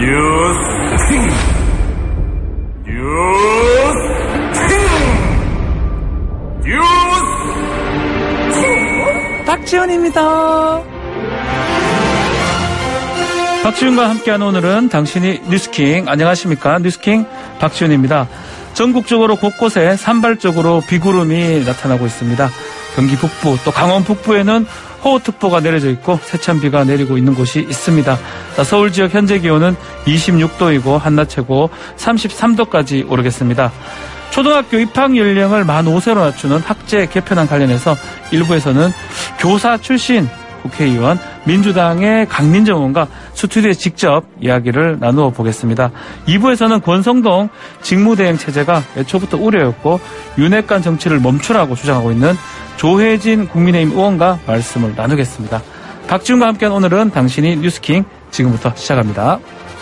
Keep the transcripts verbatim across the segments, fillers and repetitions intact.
뉴스 뉴스 뉴스 박지훈입니다. 박지훈과 함께하는 오늘은 당신이 뉴스킹. 안녕하십니까. 뉴스킹 박지훈입니다. 전국적으로 곳곳에 산발적으로 비구름이 나타나고 있습니다. 경기 북부 또 강원 북부에는 호우특보가 내려져 있고 세찬비가 내리고 있는 곳이 있습니다. 서울 지역 현재 기온은 이십육 도이고 한낮 최고 삼십삼 도까지 오르겠습니다. 초등학교 입학 연령을 만 오 세로 낮추는 학제 개편안 관련해서 일부에서는 교사 출신 국회의원 민주당의 강민정 의원과 스튜디오에 직접 이야기를 나누어 보겠습니다. 이 부에서는 권성동 직무대행 체제가 애초부터 우려였고 윤핵관 정치를 멈추라고 주장하고 있는 조혜진 국민의힘 의원과 말씀을 나누겠습니다. 박지훈과 함께한 오늘은 당신이 뉴스킹 지금부터 시작합니다.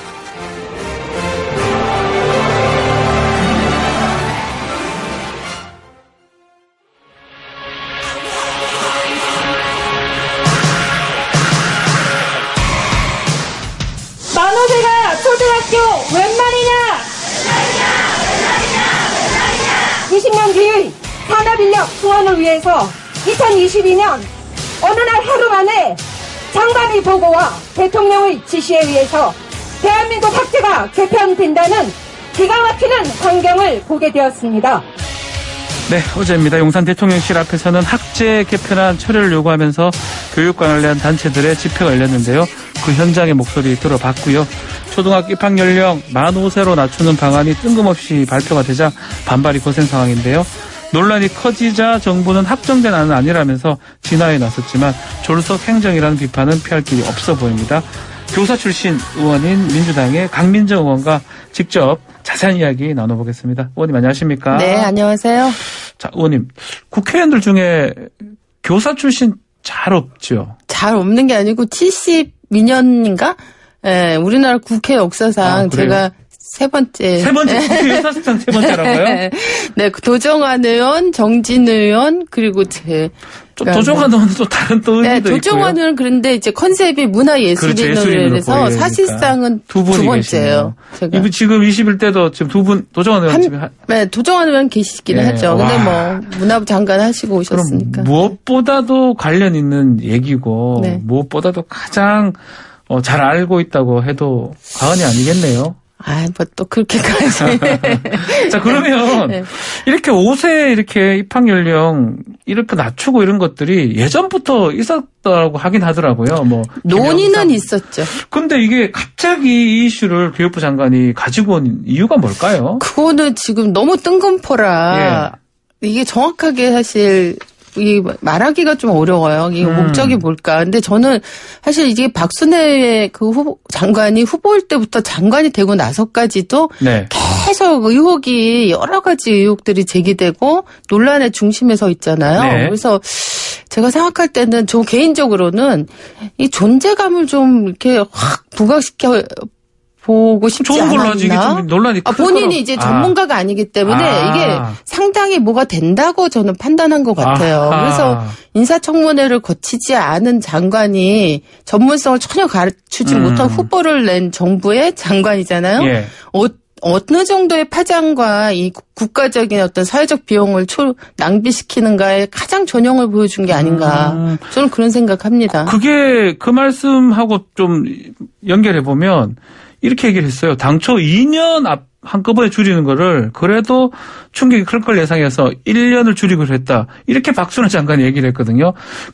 만호세가 초등학교 웬 말이냐? 이십 년 뒤의 산업인력 수원을 위해서 이천이십이 년 어느 날 하루 만에 장관의 보고와 대통령의 지시에 의해서 대한민국 학제가 개편된다는 기가 막히는 광경을 보게 되었습니다. 네, 어제입니다. 용산 대통령실 앞에서는 학제 개편안 철회를 요구하면서 교육과 관련 단체들의 집회가 열렸는데요. 그 현장의 목소리 들어봤고요. 초등학교 입학 연령 만 오 세로 낮추는 방안이 뜬금없이 발표가 되자 반발이 거센 상황인데요. 논란이 커지자 정부는 확정된 안은 아니라면서 진화에 나섰지만 졸속 행정이라는 비판은 피할 길이 없어 보입니다. 교사 출신 의원인 민주당의 강민정 의원과 직접 자세한 이야기 나눠보겠습니다. 의원님 안녕하십니까? 네, 안녕하세요. 자, 의원님, 국회의원들 중에 교사 출신 잘 없죠? 잘 없는 게 아니고 칠십이 년인가? 예, 우리나라 국회 역사상 아, 제가 세 번째. 세 번째, 국회 역사상 세 번째라고요? 네, 도정환 의원, 정진 의원, 그리고 제. 좀 도정환 의원은 또 다른 또 의미도 네, 있고요. 도정환 의원은 그런데 이제 컨셉이 문화예술인으로서 사실상은 두 번째예요. 제가. 이분 지금 이십일 대도 지금 두 분, 도정환 의원 지금. 네, 도정환 의원 계시기는 네. 하죠. 근데 뭐, 문화부 장관 하시고 오셨으니까. 무엇보다도 관련 있는 얘기고, 네. 무엇보다도 가장 어, 잘 알고 있다고 해도 과언이 아니겠네요. 아, 뭐 또 그렇게까지. 자, 그러면 네. 이렇게 오 세 이렇게 입학 연령 이렇게 낮추고 이런 것들이 예전부터 있었다고 하긴 하더라고요. 뭐 논의는 있었죠. 근데 이게 갑자기 이 이슈를 교육부 장관이 가지고 온 이유가 뭘까요? 그거는 지금 너무 뜬금포라. 예. 이게 정확하게 사실 이 말하기가 좀 어려워요. 이게 음. 목적이 뭘까? 근데 저는 사실 이게 박순애 그 후보 장관이 후보일 때부터 장관이 되고 나서까지도 네. 계속 의혹이 여러 가지 의혹들이 제기되고 논란의 중심에 서 있잖아요. 네. 그래서 제가 생각할 때는 저 개인적으로는 이 존재감을 좀 이렇게 확 부각시켜 보고 싶지 좋은 걸로 하지 이게 좀 논란이 아, 본인이 이제 전문가가 아. 아니기 때문에 아. 이게 상당히 뭐가 된다고 저는 판단한 것 같아요. 아하. 그래서 인사청문회를 거치지 않은 장관이 전문성을 전혀 갖추지 음. 못한 후보를 낸 정부의 장관이잖아요. 예. 어, 어느 정도의 파장과 이 국가적인 어떤 사회적 비용을 초, 낭비시키는가에 가장 전형을 보여준 게 아닌가. 음. 저는 그런 생각합니다. 그게 그 말씀하고 좀 연결해 보면 이렇게 얘기를 했어요. 당초 이 년 앞 한꺼번에 줄이는 거를 그래도 충격이 클 걸 예상해서 일 년을 줄이기로 했다. 이렇게 박순애 장관이 얘기를 했거든요.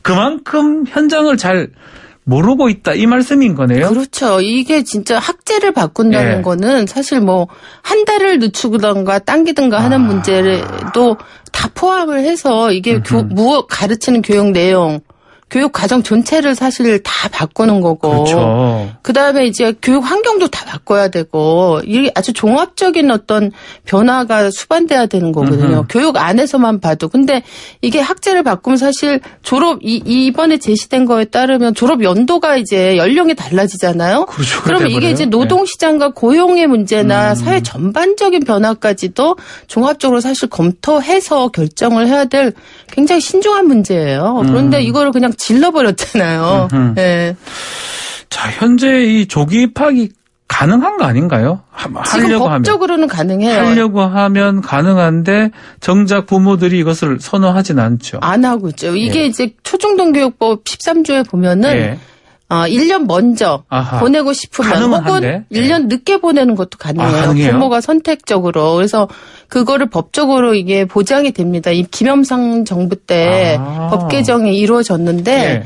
그만큼 현장을 잘 모르고 있다. 이 말씀인 거네요. 그렇죠. 이게 진짜 학제를 바꾼다는 예. 거는 사실 뭐 한 달을 늦추든가 당기든가 하는 아. 문제도 다 포함을 해서 이게 교, 무 가르치는 교육 내용 교육 과정 전체를 사실 다 바꾸는 거고. 그렇죠. 그다음에 이제 교육 환경도 다 바꿔야 되고 이게 아주 종합적인 어떤 변화가 수반돼야 되는 거거든요. 음흠. 교육 안에서만 봐도. 근데 이게 학제를 바꾸면 사실 졸업 이, 이번에 제시된 거에 따르면 졸업 연도가 이제 연령이 달라지잖아요. 그렇죠. 그러면 이게 이제 노동 시장과 고용의 문제나 음. 사회 전반적인 변화까지도 종합적으로 사실 검토해서 결정을 해야 될 굉장히 신중한 문제예요. 그런데 음. 이거를 그냥 질러버렸잖아요. 네. 자, 현재 이 조기 입학이 가능한 거 아닌가요? 하, 지금 하려고 법적으로는 하면. 가능해요. 하려고 하면 가능한데 정작 부모들이 이것을 선호하진 않죠. 안 하고 있죠. 이게 예. 이제 초중등교육법 십삼 조에 보면은 예. 어, 일 년 먼저 아하. 보내고 싶으면 가능은 혹은 한데. 일 년 늦게 보내는 것도 가능해요. 아, 가능해요? 부모가 선택적으로. 그래서 그거를 법적으로 이게 보장이 됩니다. 이 김영삼 정부 때 아. 법 개정이 이루어졌는데 예.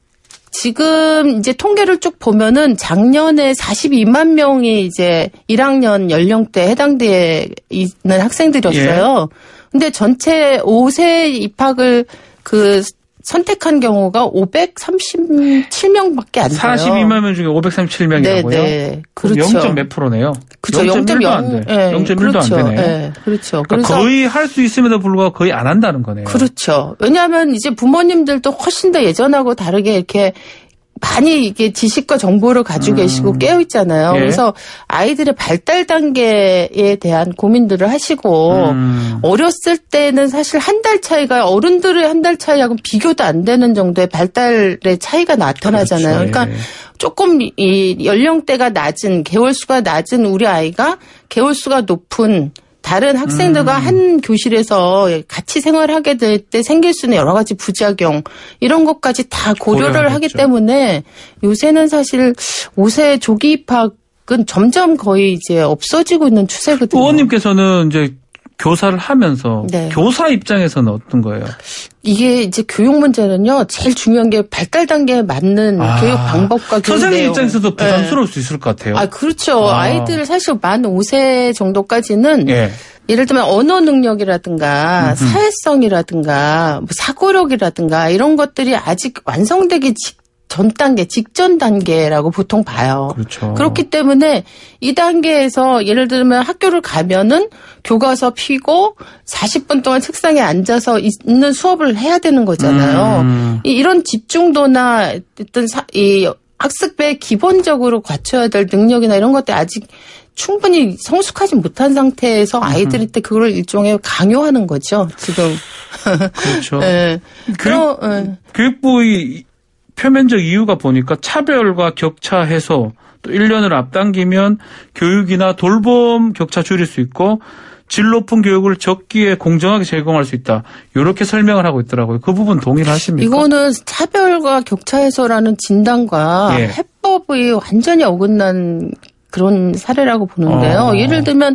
지금 이제 통계를 쭉 보면은 작년에 사십이만 명이 이제 일 학년 연령대에 해당되어 있는 학생들이었어요. 예. 근데 전체 오 세 입학을 그 선택한 경우가 오백삼십칠 명밖에 안 돼요. 사십이만 명 중에 오백삼십칠 명이라고요? 네, 네. 그렇죠. 영 점 몇 프로네요? 그렇죠. 영 점 일도 안 돼. 네, 영 점 일도 그렇죠. 안 되네요. 네, 그렇죠. 그러니까 그래서 거의 할 수 있음에도 불구하고 거의 안 한다는 거네요. 그렇죠. 왜냐하면 이제 부모님들도 훨씬 더 예전하고 다르게 이렇게 많이 이게 지식과 정보를 가지고 음. 계시고 깨어 있잖아요. 예. 그래서 아이들의 발달 단계에 대한 고민들을 하시고 음. 어렸을 때는 사실 한 달 차이가 어른들의 한 달 차이하고는 비교도 안 되는 정도의 발달의 차이가 나타나잖아요. 그렇죠. 그러니까 예. 조금 이 연령대가 낮은 개월수가 낮은 우리 아이가 개월수가 높은 다른 학생들과 음. 한 교실에서 같이 생활하게 될 때 생길 수 있는 여러 가지 부작용 이런 것까지 다 고려를 고려하겠죠. 하기 때문에 요새는 사실 오 세 조기 입학은 점점 거의 이제 없어지고 있는 추세거든요. 의원님께서는 이제 교사를 하면서 네. 교사 입장에서는 어떤 거예요? 이게 이제 교육 문제는요. 제일 중요한 게 발달 단계에 맞는 아, 교육 방법과 교육 선생님 내용. 입장에서도 네. 부담스러울 수 있을 것 같아요. 아, 그렇죠. 아. 아이들 사실 만 오 세 정도까지는 예. 예를 들면 언어 능력이라든가 음흠. 사회성이라든가 뭐 사고력이라든가 이런 것들이 아직 완성되기 직- 전 단계, 직전 단계라고 보통 봐요. 그렇죠. 그렇기 때문에 이 단계에서 예를 들면 학교를 가면은 교과서 피고 사십 분 동안 책상에 앉아서 있는 수업을 해야 되는 거잖아요. 음. 이- 이런 집중도나 어떤 사- 이 학습에 기본적으로 갖춰야 될 능력이나 이런 것들 아직 충분히 성숙하지 못한 상태에서 아이들한테 그걸 일종의 강요하는 거죠. 지금. 그렇죠. 네. 그럼 네. 교육부의 표면적 이유가 보니까 차별과 격차 해소, 또 일 년을 앞당기면 교육이나 돌봄 격차 줄일 수 있고 질 높은 교육을 적기에 공정하게 제공할 수 있다. 이렇게 설명을 하고 있더라고요. 그 부분 동의를 하십니까? 이거는 차별과 격차 해소라는 진단과 예. 해법이 완전히 어긋난 그런 사례라고 보는데요. 어. 예를 들면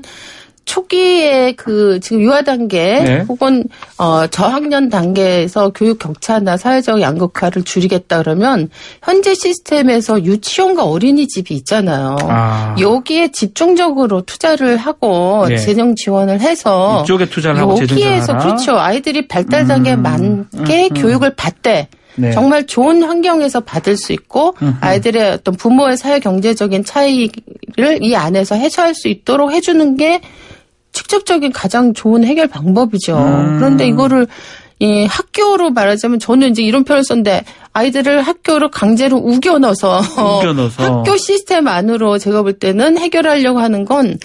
초기에 그 지금 유아 단계 네. 혹은 어 저학년 단계에서 교육 격차나 사회적 양극화를 줄이겠다 그러면 현재 시스템에서 유치원과 어린이집이 있잖아요. 아. 여기에 집중적으로 투자를 하고 네. 재정 지원을 해서 이쪽에 투자를 하고 재정 여기에서 지원하라? 그렇죠. 아이들이 발달 단계에 음. 맞게 음. 교육을 받되 네. 정말 좋은 환경에서 받을 수 있고 음흠. 아이들의 어떤 부모의 사회 경제적인 차이를 이 안에서 해소할 수 있도록 해주는 게 직접적인 가장 좋은 해결 방법이죠. 음. 그런데 이거를 이 학교로 말하자면 저는 이제 이런 표현을 썼는데 아이들을 학교로 강제로 우겨 넣어서 우겨 넣어서. 학교 시스템 안으로 제가 볼 때는 해결하려고 하는 건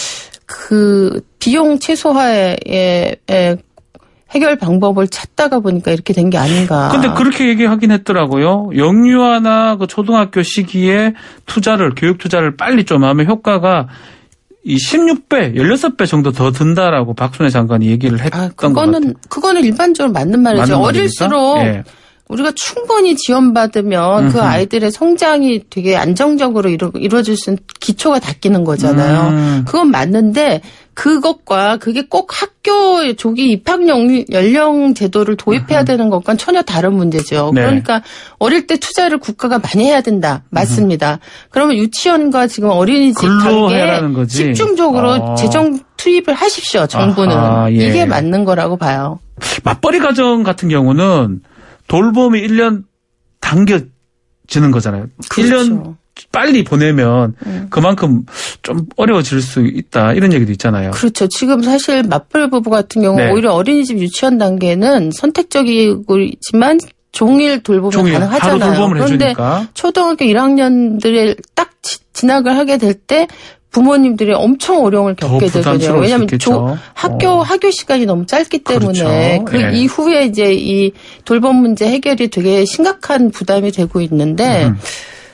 그 비용 최소화의 에, 에, 해결 방법을 찾다가 보니까 이렇게 된 게 아닌가. 근데 그렇게 얘기하긴 했더라고요. 영유아나 그 초등학교 시기에 투자를, 교육 투자를 빨리 좀 하면 효과가 이 십육 배, 십육 배 정도 더 든다라고 박순애 장관이 얘기를 했던 아, 것 같아요. 그거는 그거는 일반적으로 맞는 말이죠. 맞는 말입니까? 어릴수록 예. 우리가 충분히 지원받으면 그 음흠. 아이들의 성장이 되게 안정적으로 이루, 이루어질 수 있는 기초가 닦이는 거잖아요. 음. 그건 맞는데 그것과 그게 꼭 학교 조기 입학 연- 연령 제도를 도입해야 되는 것과는 전혀 다른 문제죠. 네. 그러니까 어릴 때 투자를 국가가 많이 해야 된다. 맞습니다. 그러면 유치원과 지금 어린이집 글로 단계에 해라는 거지. 집중적으로 아. 재정 투입을 하십시오. 정부는. 아하, 예. 이게 맞는 거라고 봐요. 맞벌이 가정 같은 경우는 돌봄이 일 년 당겨지는 거잖아요. 일 년 그렇죠. 빨리 보내면 그만큼 좀 어려워질 수 있다. 이런 얘기도 있잖아요. 그렇죠. 지금 사실 맞벌이 부부 같은 경우 네. 오히려 어린이집 유치원 단계는 선택적이지만 종일 돌봄이 종일 가능하잖아요. 하루 돌봄을 그런데 해주니까. 초등학교 일 학년들이 딱 지- 진학을 하게 될 때 부모님들이 엄청 어려움을 겪게 되거든요. 부담스러울 수 왜냐하면 있겠죠. 조- 학교 어. 학교 시간이 너무 짧기 때문에 그렇죠. 그 예. 이후에 이제 이 돌봄 문제 해결이 되게 심각한 부담이 되고 있는데 음.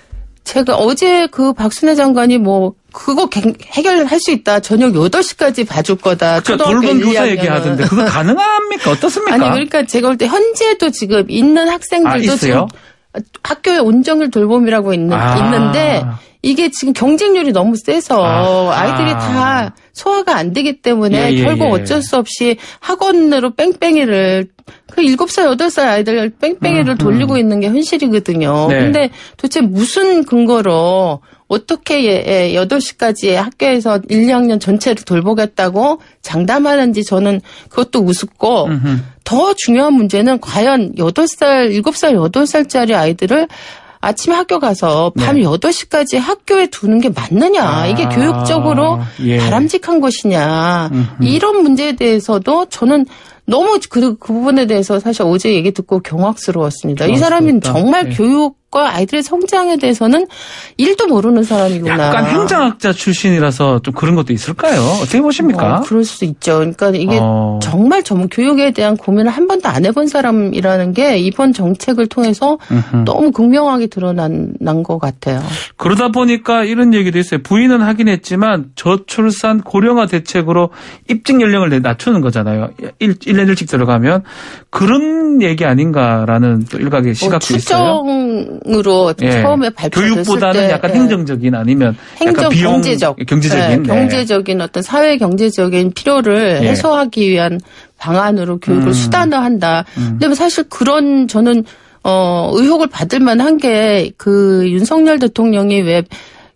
제가 어제 그 박순애 장관이 뭐 그거 해결할 수 있다. 저녁 여덟 시까지 봐줄 거다. 그러니까 돌봄 교사 얘기하던데 그거 가능합니까? 어떻습니까? 아니 그러니까 제가 볼 때 현재도 지금 있는 학생들도 아, 지금 학교에 온정일 돌봄이라고 있는, 아. 있는데 이게 지금 경쟁률이 너무 세서 아. 아이들이 다 소화가 안 되기 때문에 예, 예, 결국 예. 어쩔 수 없이 학원으로 뺑뺑이를 그 일곱 살, 여덟 살 아이들 뺑뺑이를 음, 돌리고 음. 있는 게 현실이거든요. 네. 근데 도대체 무슨 근거로 어떻게 여덟 시까지 학교에서 일, 이 학년 전체를 돌보겠다고 장담하는지 저는 그것도 우습고 음흠. 더 중요한 문제는 과연 여덟 살, 일곱 살, 여덟 살짜리 아이들을 아침에 학교 가서 밤 네. 여덟 시까지 학교에 두는 게 맞느냐. 아, 이게 교육적으로 예. 바람직한 것이냐. 음흠. 이런 문제에 대해서도 저는 너무 그, 그 부분에 대해서 사실 어제 얘기 듣고 경악스러웠습니다. 이 사람은 정말 네. 교육과 아이들의 성장에 대해서는 일도 모르는 사람이구나. 약간 행정학자 출신이라서 좀 그런 것도 있을까요? 어떻게 보십니까? 어, 그럴 수 있죠. 그러니까 이게 어. 정말 전 교육에 대한 고민을 한 번도 안 해본 사람이라는 게 이번 정책을 통해서 음흠. 너무 극명하게 드러난 것 같아요. 그러다 보니까 이런 얘기도 있어요. 부인은 하긴 했지만 저출산 고령화 대책으로 입직 연령을 낮추는 거잖아요. 일, 일 년 일찍 들어가면 그런 얘기 아닌가라는 또 일각의 시각도 어, 있어요. 추정으로 예. 처음에 발표됐을 교육보다는 때 약간 행정적인 아니면 행정 약간 비용 경제적 경제적인 네, 경제적인 어떤 사회 경제적인 필요를 예. 해소하기 위한 방안으로 교육을 음. 수단화한다. 음. 근데 사실 그런 저는 어 의혹을 받을 만한 게 그 윤석열 대통령이 왜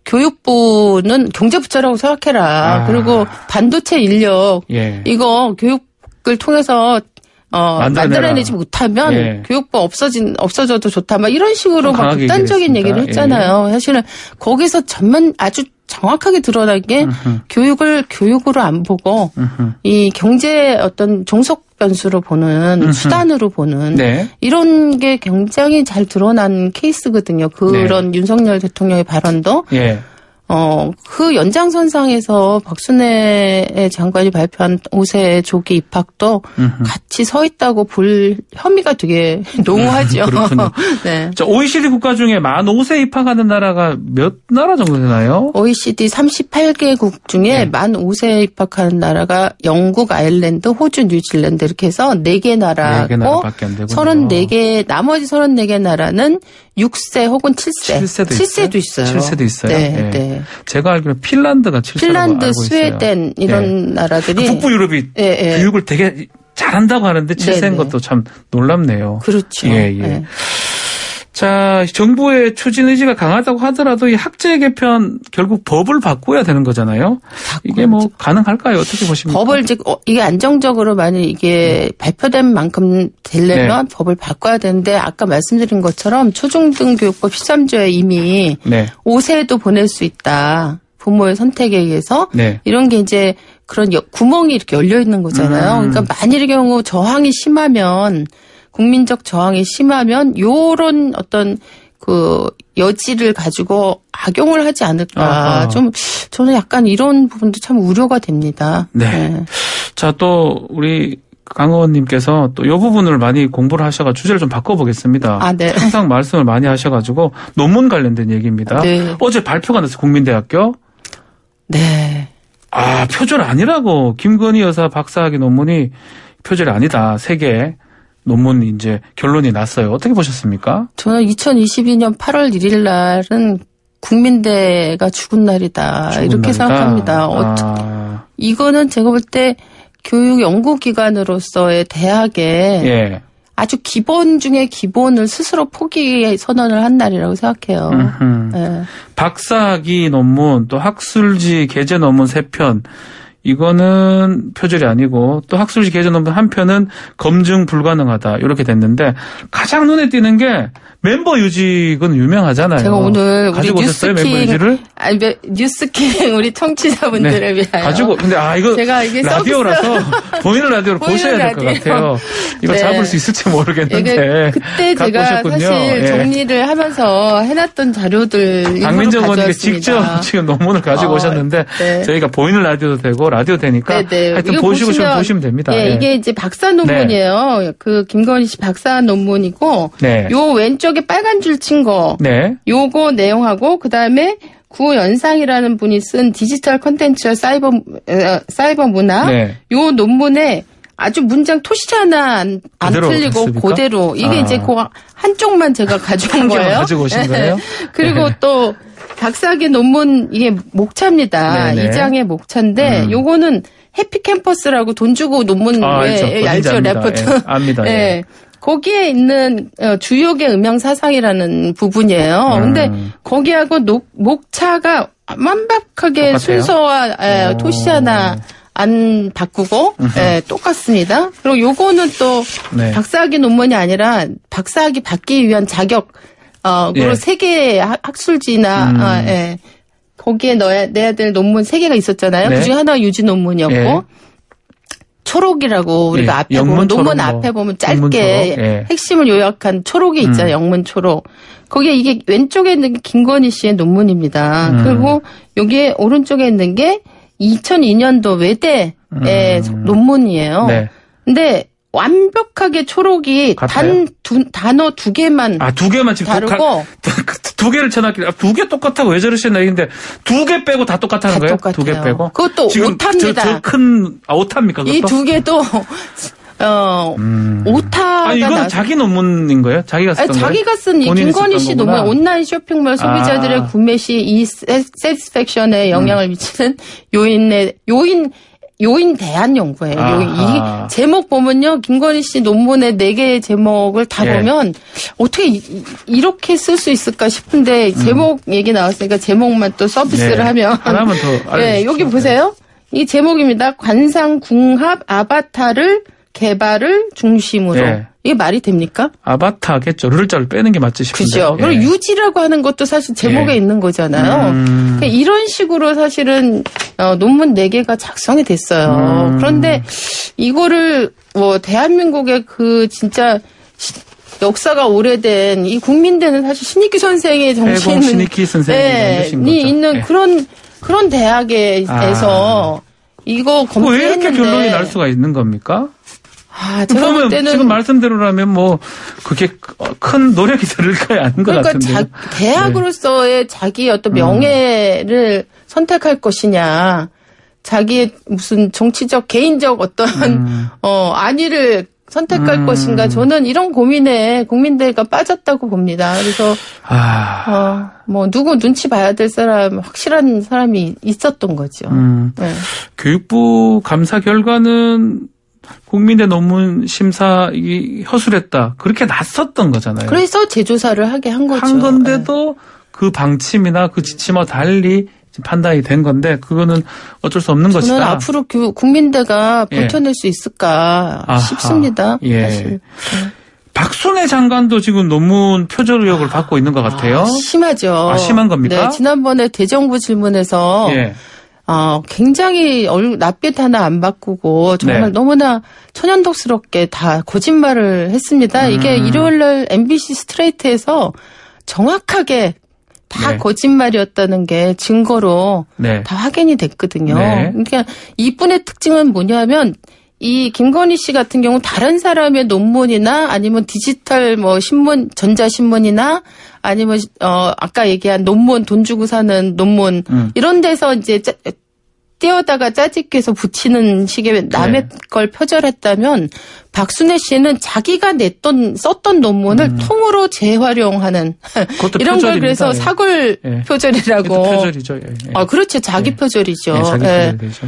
교육부는 경제부처라고 생각해라. 아. 그리고 반도체 인력 예. 이거 교육 을 통해서 어, 만들어내지 못하면 예. 교육부 없어진 없어져도 좋다. 막 이런 식으로 막 극단적인 얘기를 했잖아요. 예. 사실은 거기서 전면 아주 정확하게 드러난 게 음흠. 교육을 교육으로 안 보고 음흠. 이 경제 어떤 종속 변수로 보는 음흠. 수단으로 보는 네. 이런 게 굉장히 잘 드러난 케이스거든요. 그런 네. 윤석열 대통령의 발언도. 예. 어, 그 연장선상에서 박순애 장관이 발표한 오 세 조기 입학도 음흠. 같이 서 있다고 볼 혐의가 되게 농후하죠. 그렇군요. 네. 자, 오이시디 국가 중에 만 오 세 입학하는 나라가 몇 나라 정도 되나요? 오이시디 삼십팔 개국 중에 네. 만 오 세 입학하는 나라가 영국, 아일랜드, 호주, 뉴질랜드 이렇게 해서 네 개 나라고 네 개 나라밖에 안 되군요. 서른네 개, 나머지 서른네 개 나라는 육 세 혹은 칠 세. 칠 세도, 칠 세도 있어요. 칠 세도 있어요. 네, 네. 네. 제가 알기로는 핀란드가 칠 세라고 핀란드, 알고 있어요. 스웨덴 이런 네. 나라들이 그 북부 유럽이 네, 네. 교육을 되게 잘한다고 하는데 칠 세인 네, 네. 것도 참 놀랍네요. 그렇죠. 예, 예. 네. 자, 정부의 추진 의지가 강하다고 하더라도 이 학제 개편 결국 법을 바꿔야 되는 거잖아요. 이게 뭐 가능할까요? 어떻게 보십니까? 법을 이제 이게 안정적으로 만약 이게 네. 발표된 만큼 되려면 네. 법을 바꿔야 되는데 아까 말씀드린 것처럼 초중등교육법 십삼 조에 이미 네. 오 세도 보낼 수 있다. 부모의 선택에 의해서 네. 이런 게 이제 그런 구멍이 이렇게 열려 있는 거잖아요. 음. 그러니까 만일의 경우 저항이 심하면 국민적 저항이 심하면 요런 어떤 그 여지를 가지고 악용을 하지 않을까. 아하. 좀 저는 약간 이런 부분도 참 우려가 됩니다. 네. 네. 자, 또 우리 강 의원님께서 또 이 부분을 많이 공부를 하셔가 주제를 좀 바꿔보겠습니다. 아, 네. 항상 말씀을 많이 하셔가지고 논문 관련된 얘기입니다. 네. 어제 발표가 났어요. 국민대학교. 네. 아, 표절 아니라고. 김건희 여사 박사학위 논문이 표절이 아니다. 세 개. 논문 이제 결론이 났어요. 어떻게 보셨습니까? 저는 이천이십이 년 팔월 일일 날은 국민대가 죽은 날이다. 죽은 이렇게 날이다. 생각합니다. 아. 이거는 제가 볼 때 교육 연구기관으로서의 대학에 예. 아주 기본 중에 기본을 스스로 포기 선언을 한 날이라고 생각해요. 네. 박사학위 논문 또 학술지 게재 논문 세 편. 이거는 표절이 아니고 또 학술지 게재 논문 한 편은 검증 불가능하다 이렇게 됐는데 가장 눈에 띄는 게 멤버 유직은 유명하잖아요. 제가 오늘 가지고 우리 오셨어요 뉴스킹, 멤버 유직을? 아니 뉴스킹 우리 청취자분들을 네. 위하여 가지고 근데 아 이거 제가 이게 라디오라서 보이는 라디오로 보셔야 될 것 같아요. 이거 네. 잡을 수 있을지 모르겠는데 그때 제가 오셨군요. 사실 예. 정리를 하면서 해놨던 자료들 강민정 의원님께 직접 지금 논문을 가지고 어, 오셨는데 네. 저희가 보이는 라디오도 되고 되고 라디오 되니까 네네. 하여튼 이거 보시고 보시면, 보시면 됩니다. 예, 예. 이게 이제 박사 논문이에요. 네. 그 김건희 씨 박사 논문이고 네. 요 왼쪽에 빨간 줄 친 거 네. 요거 내용하고 그다음에 구연상이라는 분이 쓴 디지털 콘텐츠와 사이버 어, 사이버 문화 네. 요 논문에 아주 문장 토시 하나 안, 안 틀리고 했습니까? 그대로 이게 아. 이제 그 한쪽만 제가 가져온 거예요. 가지고 오신 거예요? 그리고 네. 또 박사학위 논문 이게 목차입니다. 이 장의 목차인데 음. 요거는 해피캠퍼스라고 돈 주고 논문 아, 왜 알죠? 레포트. 예, 압니다. 예. 예. 거기에 있는 주요계 음영 사상이라는 부분이에요. 음. 근데 거기하고 녹, 목차가 완벽하게 똑같아요? 순서와 에, 토시 하나 안 바꾸고 에, 똑같습니다. 그리고 요거는 또 네. 박사학위 논문이 아니라 박사학위 받기 위한 자격 어, 그리고 예. 세 개의 학술지나 음. 어, 예. 거기에 넣어야 내야 될 논문 세 개가 있었잖아요. 네. 그중에 하나가 유지 논문이었고 예. 초록이라고 우리가 예. 앞에 보면 논문 뭐, 앞에 보면 짧게 예. 핵심을 요약한 초록이 있잖아요. 음. 영문 초록. 거기에 이게 왼쪽에 있는 게 김건희 씨의 논문입니다. 음. 그리고 여기에 오른쪽에 있는 게 이천이 년도 외대의 음. 논문이에요. 네. 근데 완벽하게 초록이 단 두, 단어 두 개만 아, 두 개만 지금 다르고 두, 두 개를 쳐놨길래 두 개 똑같다고 왜 저러시나 했는데 두 개 빼고 다 똑같다는 다 거예요? 똑같아요. 두 개 빼고 그것도 오타입니다. 저 큰 아, 오타입니까? 이 두 개도 어 음. 오타가 아 이건 나서. 자기 논문인 거예요? 자기가 쓴 거예요? 자기가 쓴 이 김건희 씨 논문 온라인 쇼핑몰 소비자들의 아. 구매 시 이 세티스팩션에 영향을 음. 미치는 요인의 요인 요인 대한 연구예요. 요인. 이 제목 보면요. 김건희 씨 논문의 네 개의 제목을 다 예. 보면 어떻게 이, 이렇게 쓸 수 있을까 싶은데 제목 음. 얘기 나왔으니까 제목만 또 서비스를 네. 하면. 하나만 더 알려주시죠. 네, 여기 보세요. 이 제목입니다. 관상궁합 아바타를 개발을 중심으로. 예. 이게 말이 됩니까? 아바타겠죠. 르자를 빼는 게 맞지 싶은데. 그죠. 예. 그리고 유지라고 하는 것도 사실 제목에 예. 있는 거잖아요. 음. 그러니까 이런 식으로 사실은 어, 논문 네 개가 작성이 됐어요. 음. 그런데 이거를 뭐 대한민국의 그 진짜 역사가 오래된 이 국민대는 사실 신익기 선생의 정치인 신익기 선생이 네, 있는 예. 그런 그런 대학에서 아. 이거 검토했는데 왜 이렇게 결론이 날 수가 있는 겁니까? 아, 제가 보면 볼 때는 지금 말씀대로라면 뭐 그게 큰 노력이 들을 거야 아닌 것 그러니까 같은데. 그러니까 대학으로서의 네. 자기 어떤 명예를 음. 선택할 것이냐, 자기의 무슨 정치적 개인적 어떤 음. 어 안위를 선택할 음. 것인가. 저는 이런 고민에 국민대가 빠졌다고 봅니다. 그래서 아. 어, 뭐 누구 눈치 봐야 될 사람 확실한 사람이 있었던 거죠. 음. 네. 교육부 감사 결과는 국민대 논문 심사 이 허술했다. 그렇게 났었던 거잖아요. 그래서 재조사를 하게 한 거죠. 한 건데도 네. 그 방침이나 그 지침과 달리 판단이 된 건데 그거는 어쩔 수 없는 저는 것이다. 저는 앞으로 교, 국민대가 버텨낼 예. 수 있을까 아하. 싶습니다. 예. 사실. 네. 박순애 장관도 지금 논문 표절 의혹을 아, 받고 있는 것 같아요. 아, 심하죠. 아, 심한 겁니까? 네, 지난번에 대정부 질문에서 예. 어, 굉장히 얼굴 낯빛 하나 안 바꾸고 정말 네. 너무나 천연덕스럽게 다 거짓말을 했습니다. 음. 이게 일요일날 엠비씨 스트레이트에서 정확하게 다 네. 거짓말이었다는 게 증거로 네. 다 확인이 됐거든요. 네. 그러니까 이분의 특징은 뭐냐면 이 김건희 씨 같은 경우 다른 사람의 논문이나 아니면 디지털 뭐 신문, 전자신문이나 아니면 어 아까 얘기한 논문 돈 주고 사는 논문 음. 이런 데서 이제 짜, 떼어다가 짜집기해서 붙이는 식의 남의 네. 걸 표절했다면 박순애 씨는 자기가 냈던 썼던 논문을 음. 통으로 재활용하는 이런 표절입니다. 걸 그래서 사골 예. 표절이라고. 표절이죠. 예. 예. 아 그렇죠. 자기 예. 표절이죠. 예, 자기 예. 표절이죠.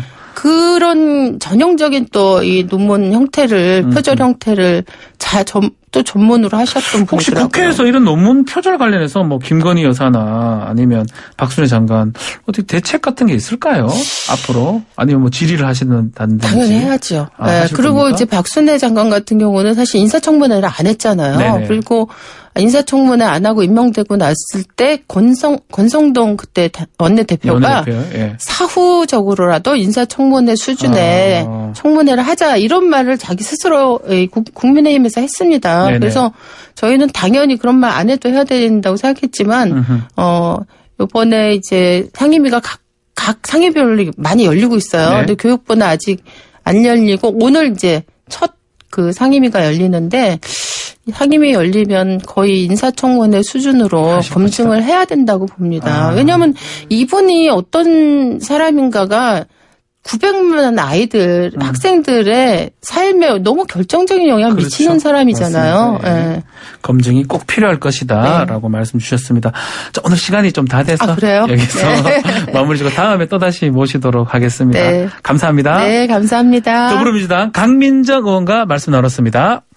그런 전형적인 또 이 논문 형태를 음. 표절 형태를 자, 점, 또 전문으로 하셨던 분이더라고요. 혹시 국회에서 이런 논문 표절 관련해서 뭐 김건희 여사나 아니면 박순애 장관 어떻게 대책 같은 게 있을까요? 앞으로 아니면 뭐 질의를 하시는다든지. 당연히 해야죠. 아, 네. 그리고 겁니까? 이제 박순애 장관 같은 경우는 사실 인사청문회를 안 했잖아요. 네네. 그리고 인사청문회 안 하고 임명되고 났을 때 권성 권성동 그때 원내대표가 원내대표, 예. 사후적으로라도 인사청문회 수준의 아. 청문회를 하자 이런 말을 자기 스스로 국민의힘에서 했습니다. 네네. 그래서 저희는 당연히 그런 말 안 해도 해야 된다고 생각했지만 음흠. 어 이번에 이제 상임위가 각 각 상임별로 많이 열리고 있어요. 네. 근데 교육부는 아직 안 열리고 오늘 이제 첫 그 상임위가 열리는데 상임위 열리면 거의 인사청문회 수준으로 검증을 해야 된다고 봅니다. 아. 왜냐하면 이분이 어떤 사람인가가 구백만 아이들, 음. 학생들의 삶에 너무 결정적인 영향을 그렇죠. 미치는 사람이잖아요. 네. 검증이 꼭 필요할 것이다 라고 네. 말씀 주셨습니다. 자, 오늘 시간이 좀 다 돼서 아, 그래요? 여기서 네. 마무리 짓고 다음에 또다시 모시도록 하겠습니다. 네. 감사합니다. 네, 감사합니다. 더불어민주당 강민정 의원과 말씀 나눴습니다.